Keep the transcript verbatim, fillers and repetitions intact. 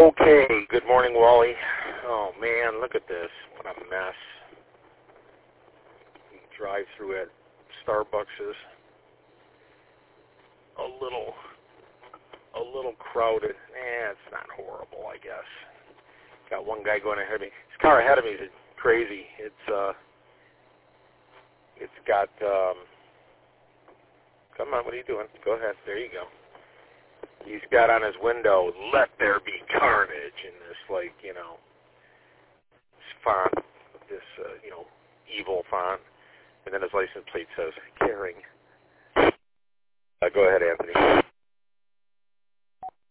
Okay, good morning, Wally. Oh, man, look at this. What a mess. You drive through at Starbucks is a little, a little crowded. Eh, it's not horrible, I guess. Got one guy going ahead of me. This car ahead of me is crazy. It's, uh, it's got, um, come on, what are you doing? Go ahead. There you go. He's got on his window, "Let there be carnage," in this, like, you know, font, this, uh, you know, evil font. And then his license plate says, "Caring." Uh, go ahead, Anthony.